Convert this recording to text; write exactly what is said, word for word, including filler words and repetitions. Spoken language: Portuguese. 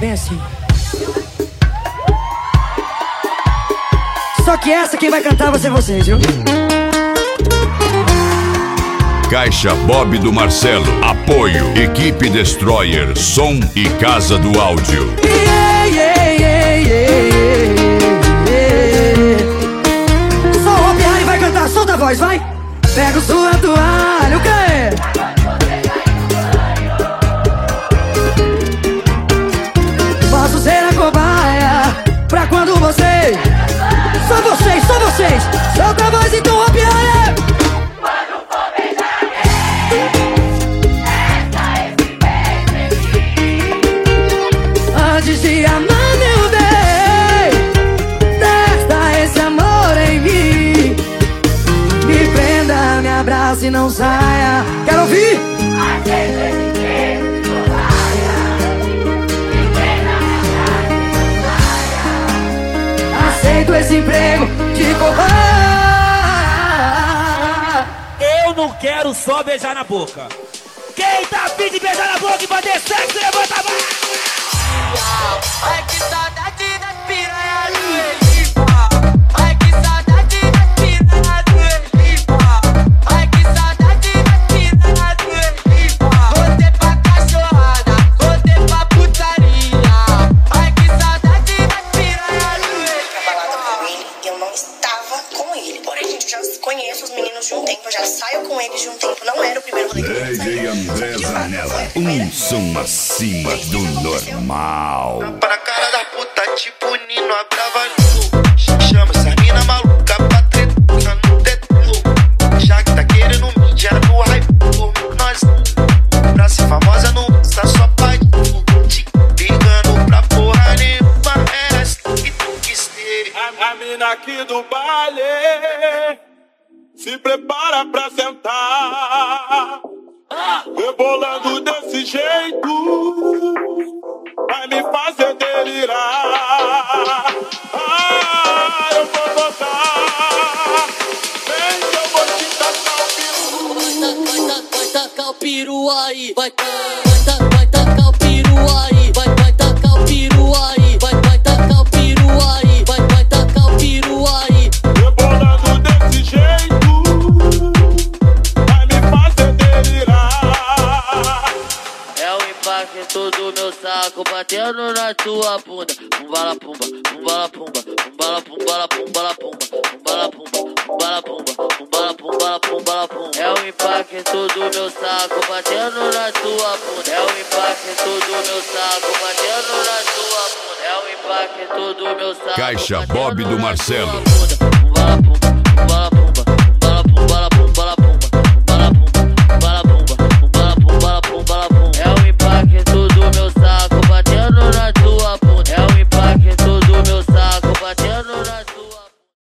Bem assim. Só que essa quem vai cantar vai ser vocês, viu? Caixa Bob do Marcelo. Apoio Equipe Destroyer, som e Casa do Áudio. Yeah, yeah, yeah, yeah, yeah. Só o Hopi vai cantar, solta a voz, vai! Pega sua toalha, o quê? Posso ser a cobaia pra quando você... Só vocês, só vocês! Solta a voz então, Hopi. Quando for beijar alguém, testa esse beijo em mim. Antes de amar, meu bem, testa esse amor em mim. Me prenda, me abraça e não saia. Quero ouvir! Aceito esse beijo de cobaia. Me prenda, me abraça e não saia. Aceito esse emprego de cobaia. Eu não quero só beijar na boca. Quem tá afim de beijar na boca e fazer sexo, levanta a mão. Ai que saudade das piranha do Elipa. Ai que saudade das piranha do Elipa. Ai que saudade das piranha do Elipa. Voltei pra cachorrada, voltei pra putaria. Ai que saudade das piranha do Elipa. Na balada com ele, eu não estava com ele. Porém, gente, eu já conheço os meninos de um tempo, eu já saio com eles de um tempo. Não era o primeiro rolê que eu D J André Zanella. Um som acima do normal. Pra cara da puta, tipo Nino, a brava nu. Chama essa mina maluca pra treta no teto. Já que tá querendo mídia no hype por nós. Pra ser famosa não está só pra te ligando pra porra nenhuma. Era assim que tu quis ser. A, a mina aqui do baile se prepara pra sentar. Rebolando desse jeito vai me fazer delirar. Ah, eu vou botar, vem que eu vou te tacar o peru. Vai, vai, vai tacar o peru aí. Vai, vai, vai tacar o peru aí. Vai, vai tacar o peru aí. Vai, vai tacar o peru aí. Vai, vai tacar o peru aí. Rebolando desse jeito vai me fazer delirar. É o impacto do meu saco batendo na tua bunda. Pumbala pumba, pumbala pumba, pumbala pumbala pumbala pumba, pumbala pumba, pumbala pumba, pumbala pumbala pumbala pumba. É o impacto do meu saco batendo na tua bunda. É o impacto do meu saco batendo na tua bunda. É o impacto do meu saco. Caixa Bob do Marcelo. Pumbala pumba.